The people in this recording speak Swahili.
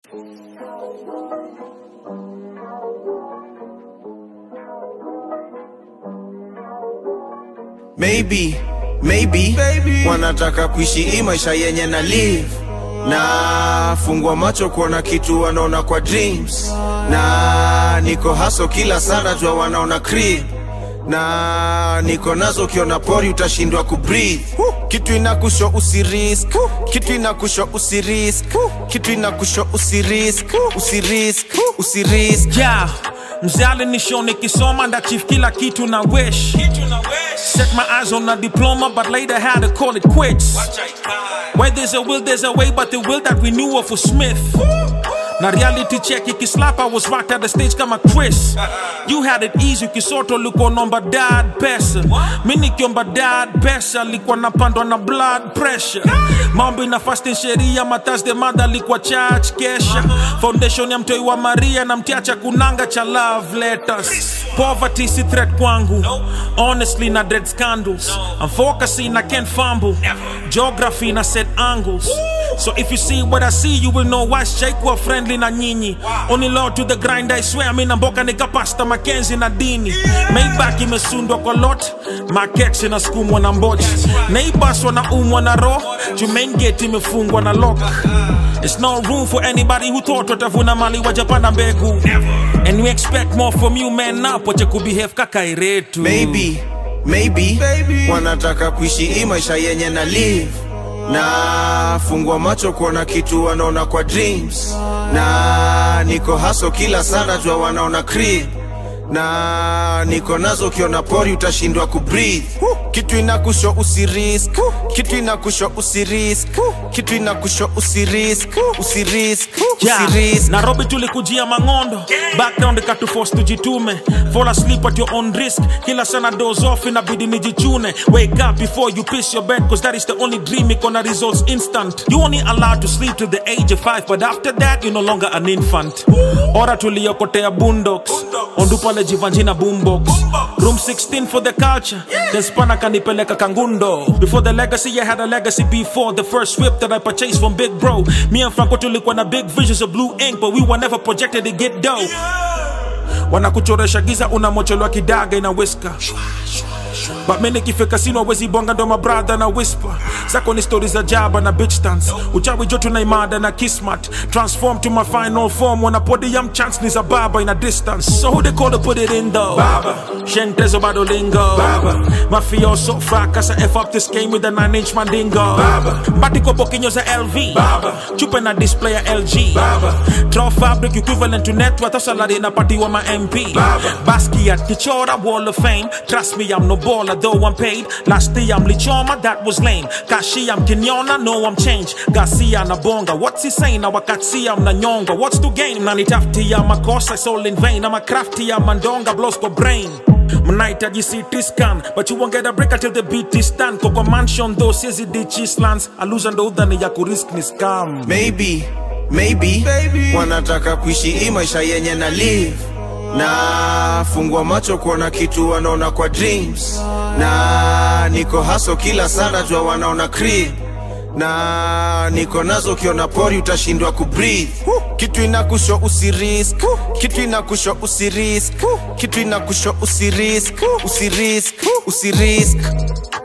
Maybe wanataka kuishi hii maisha yenye na live, na fungua macho kuona kitu wanaona kwa dreams, na niko hustle kila sana jua wanaona crib, na niko nazo kiona pori utashindwa kubreathe. Kitu inakusho usirisk, kitu inakusho usirisk, kitu inakusho usirisk. Yeah, mzali nisho nikisoma ndachief kila kitu na wish. Set my eyes on a diploma but later had to call it quits. Where there's a will there's a way, but the will that we knew of was Smith. Na reality check ikislap, I was rocked at the stage kama Chris. You had it easy ukisoto luko nomba dad pesa. Mini kiomba dad pesa likuwa napandwa na blood pressure. Mambo ina fasting sheria matazde mada likuwa church kesha. Foundation ya mtoi wa Maria na mtiacha kunanga cha love letters. Poverty si threat kwangu, honestly na dread scandals. I'm focusing, I can't fumble. Geography na set angles. So if you see what I see, you will know why Shake wa friendly na nyinyi. Only Lord to the grind, I swear. Mina mboka nika pasta Mackenzie na dini. Maybach imesundwa kwa lot, markets inasukumwa na mbochi. Neighbors wanaumwa na roho, Jumain gate imefungwa na lock. There's no room for anybody who thought watavuna mali wajapanda mbegu. And we expect more from you man up, wache kubehave kaka iretu. Maybe wanataka kuishi hii maisha yenye na live, na fungua macho kuona kitu wanaona kwa dreams, na niko hustle kila sana jua wanaona crib, na niko nazo kiona pori utashindwa kubreathe. Kitu inakusho usirisk, kitu inakusho usirisk, kitu inakusho usirisk. Nairobi tulikujia mangondo, background ikatu force tujitume. Fall asleep at your own risk, kila sana doze off inabidi nijichune. Wake up before you piss your bed, cause that is the only dream ikona results instant. You only allowed to sleep to the age of 5, but after that you're no longer an infant. Ora tuliokotea boondocks, ondupale jivanjina boombox. Room 16 for the culture, then spana kanipeleka kangundo. Before the legacy I had a legacy before. The first whip that I purchased from Big Bro. Me and Franco tulikuwa na big visions of blue ink, but we were never projected to get dough. Wanakuchoresha giza unamochelwa kidaga ina whisker. But many kifika sino wezi bonga ndo my brother na whisper. Zako ni stories za jaba na bitch dance. Uchawi joto na imada na kismat. Transform to my final form. Wanna podium chance ni za baba in a distance. So who they call to put it in though? Baba. Shentezo badolingo. Baba. Mafioso fracas F up this game with a 9-inch mandingo. Baba. Batiko bokinyo za LV. Baba. Chupa na display ya LG. Baba. Draw fabric equivalent to net worth. Salary na party wa ma MP. Baba. Basquiat Kichora Wall of Fame. Trust me I'm no baller though I'm paid. Last day I'm Lichoma, that was lame. Kashi I'm Kenyona, no I'm changed. Garcia na bonga, what's he saying? Now Wakatsi I'm na nyonga, what's to gain? Nani tafti I'm a course I sold in vain. I'm a crafty I'm mandonga, blows go brain. Mnaita GCT scan, but you won't get a break until the beat is done. Koko mansion though says it did lands. Aluza ndo udhani ya kurisk ni scam. Maybe wanataka kuishi hii maisha yenye na live, na fungua macho kuona kitu wanaona kwa dreams, na niko hustle kila sana jua wanaona crib, na niko nazo kiona pori utashindwa kubreathe. Kitu inakusho usirisk, kitu inakusho usirisk, kitu inakusho usirisk.